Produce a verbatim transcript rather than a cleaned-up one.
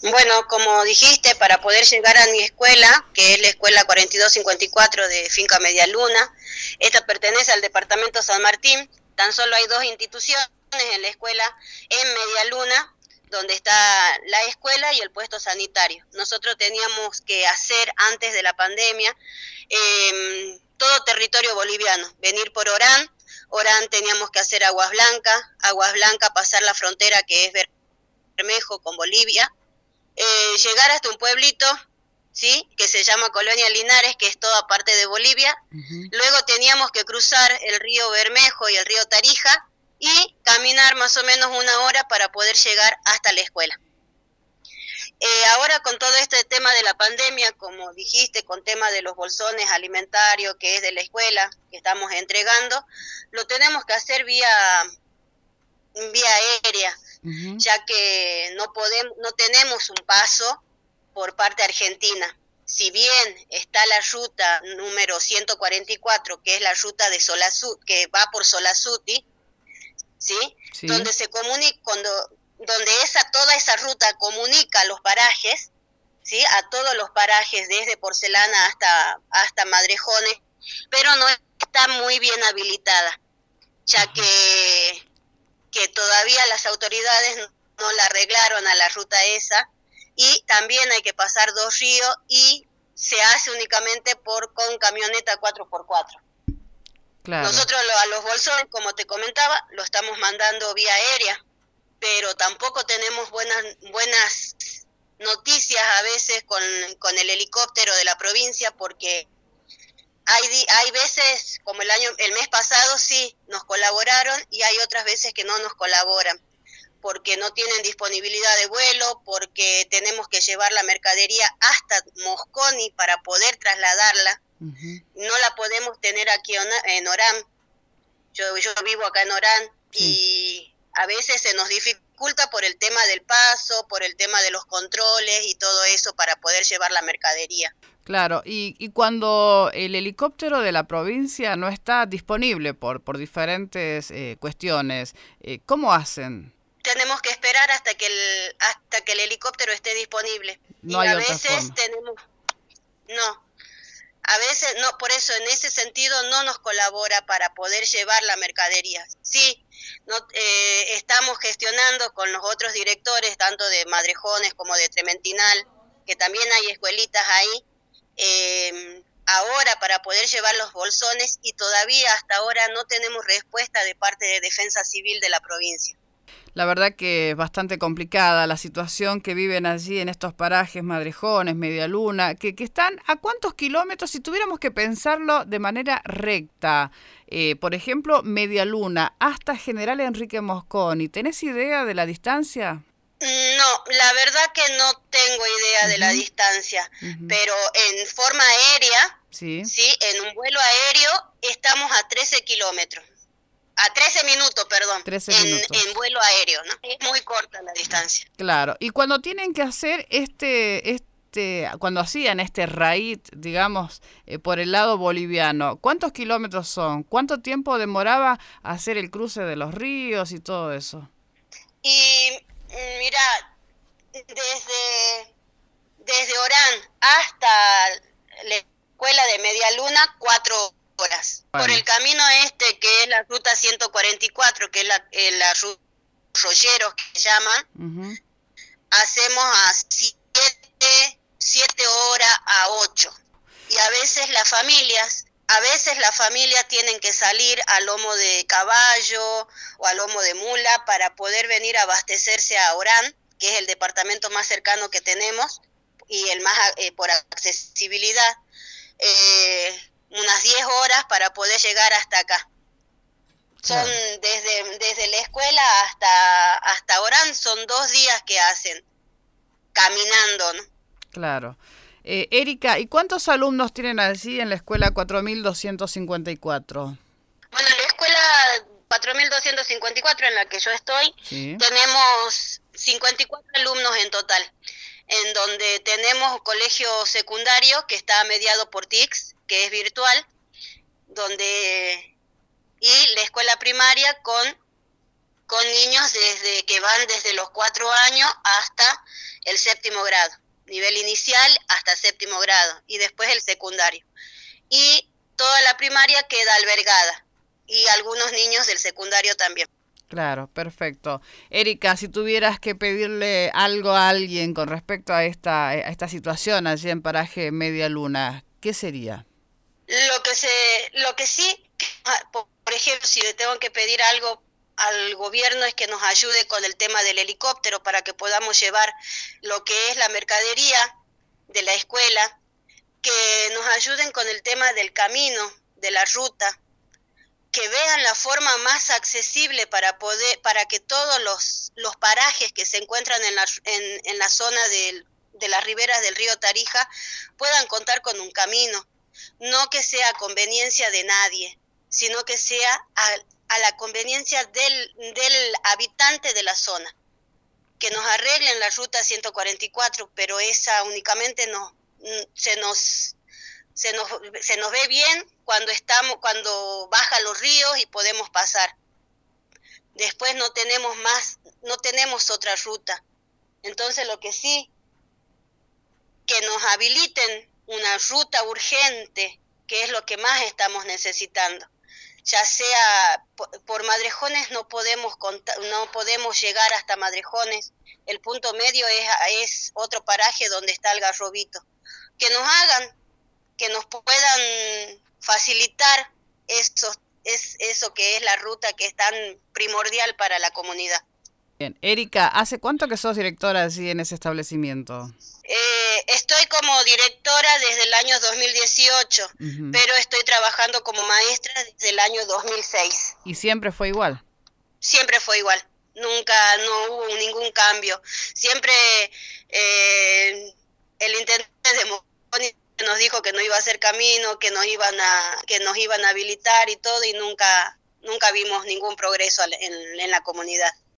Bueno, como dijiste, para poder llegar a mi escuela, que es la escuela cuarenta y dos cincuenta y cuatro de Finca Media Luna, esta pertenece al departamento San Martín. Tan solo hay dos instituciones en la escuela, en Media Luna, donde está la escuela y el puesto sanitario. Nosotros teníamos que hacer antes de la pandemia eh, todo territorio boliviano, venir por Orán. Orán teníamos que hacer Aguas Blancas, Aguas Blancas pasar la frontera que es Bermejo con Bolivia, eh, llegar hasta un pueblito, ¿sí?, que se llama Colonia Linares, que es toda parte de Bolivia. Uh-huh. Luego teníamos que cruzar el río Bermejo y el río Tarija y caminar más o menos una hora para poder llegar hasta la escuela. Eh, ahora con todo este tema de la pandemia, como dijiste, con tema de los bolsones alimentarios que es de la escuela, que estamos entregando, lo tenemos que hacer vía, vía aérea, uh-huh. ya que no podemos, no tenemos un paso por parte argentina. Si bien está la ruta número ciento cuarenta y cuatro, que es la ruta de Solasuti, que va por Solasuti, ¿sí? Sí. Donde se comunica, cuando, donde esa, toda esa ruta comunica los parajes, ¿sí?, a todos los parajes, desde Porcelana hasta, hasta Madrejones, pero no está muy bien habilitada, ya uh-huh. que, que todavía las autoridades no, no la arreglaron a la ruta esa, y también hay que pasar dos ríos y se hace únicamente por con camioneta cuatro por cuatro. Claro. Nosotros lo, a los bolsones, como te comentaba, lo estamos mandando vía aérea, pero tampoco tenemos buenas buenas noticias a veces con, con el helicóptero de la provincia, porque hay hay veces, como el año el mes pasado sí nos colaboraron, y hay otras veces que no nos colaboran, porque no tienen disponibilidad de vuelo, porque tenemos que llevar la mercadería hasta Mosconi para poder trasladarla. Uh-huh. No la podemos tener aquí en Orán. Yo, yo vivo acá en Orán, sí. Y a veces se nos dificulta por el tema del paso, por el tema de los controles y todo eso para poder llevar la mercadería. Claro, y, y cuando el helicóptero de la provincia no está disponible por, por diferentes eh, cuestiones, eh, ¿cómo hacen? Tenemos que esperar hasta que el hasta que el helicóptero esté disponible. No y hay a otra veces forma. tenemos no a veces no, por eso en ese sentido no nos colabora para poder llevar la mercadería. Sí, no eh, estamos gestionando con los otros directores, tanto de Madrejones como de Trementinal, que también hay escuelitas ahí, eh, ahora para poder llevar los bolsones, y todavía hasta ahora no tenemos respuesta de parte de Defensa Civil de la provincia. La verdad que es bastante complicada la situación que viven allí en estos parajes, Madrejones, Media Luna, que, que están a cuántos kilómetros, si tuviéramos que pensarlo de manera recta, eh, por ejemplo, Media Luna hasta General Enrique Mosconi, ¿tenés idea de la distancia? No, la verdad que no tengo idea uh-huh. de la distancia, uh-huh. pero en forma aérea, sí. sí, en un vuelo aéreo estamos a trece kilómetros. A trece minutos, perdón, trece en, minutos. en vuelo aéreo, ¿no? Es muy corta la distancia. Claro, y cuando tienen que hacer este, este cuando hacían este raíz, digamos, eh, por el lado boliviano, ¿cuántos kilómetros son? ¿Cuánto tiempo demoraba hacer el cruce de los ríos y todo eso? Y mira, desde, desde Orán hasta la escuela de Media Luna, cuatro horas. Bueno. Por el camino este, que es la ruta ciento cuarenta y cuatro, que es la, eh, la ruta rolleros que llaman, uh-huh. hacemos a siete, siete horas a ocho. Y a veces las familias, a veces las familias tienen que salir a lomo de caballo o a lomo de mula para poder venir a abastecerse a Orán, que es el departamento más cercano que tenemos y el más eh, por accesibilidad. Eh, unas diez horas para poder llegar hasta acá. Son claro. desde desde la escuela hasta hasta Orán, son dos días que hacen caminando, ¿no? Claro. Eh, Erika, ¿y cuántos alumnos tienen allí en la escuela cuatro mil doscientos cincuenta y cuatro? Bueno, en la escuela cuatro mil doscientos cincuenta y cuatro en la que yo estoy, sí. tenemos cincuenta y cuatro alumnos en total, en donde tenemos colegio secundario que está mediado por T I C S, que es virtual, donde y la escuela primaria con con niños desde que van desde los cuatro años hasta el séptimo grado, nivel inicial hasta séptimo grado, y después el secundario. Y toda la primaria queda albergada, y algunos niños del secundario también. Claro, perfecto. Erika, si tuvieras que pedirle algo a alguien con respecto a esta, a esta situación allí en Paraje Media Luna, ¿qué sería? Lo que se, lo que sí, por ejemplo, si le tengo que pedir algo al gobierno es que nos ayude con el tema del helicóptero para que podamos llevar lo que es la mercadería de la escuela, que nos ayuden con el tema del camino, de la ruta, que vean la forma más accesible para poder, para que todos los, los parajes que se encuentran en la, en, en la zona del, de las riberas del río Tarija puedan contar con un camino, no que sea a conveniencia de nadie, sino que sea a, a la conveniencia del, del habitante de la zona, que nos arreglen la ruta ciento cuarenta y cuatro, pero esa únicamente no, se nos... Se nos, se nos ve bien cuando estamos, cuando bajan los ríos y podemos pasar. Después no tenemos más, no tenemos otra ruta. Entonces lo que sí, que nos habiliten una ruta urgente, que es lo que más estamos necesitando. Ya sea por, por Madrejones no podemos no podemos llegar hasta Madrejones. El punto medio es, es otro paraje donde está el Garrobito. Que nos hagan que nos puedan facilitar eso, es eso que es la ruta que es tan primordial para la comunidad. Bien, Erika, ¿hace cuánto que sos directora allí en ese establecimiento? Eh, estoy como directora desde el año dos mil dieciocho, uh-huh. Pero estoy trabajando como maestra desde el año dos mil seis. ¿Y siempre fue igual? Siempre fue igual, nunca, no hubo ningún cambio. Siempre eh, el intendente de Mosconi nos dijo que no iba a hacer camino, que nos iban a que nos iban a habilitar y todo, y nunca nunca vimos ningún progreso en, en la comunidad.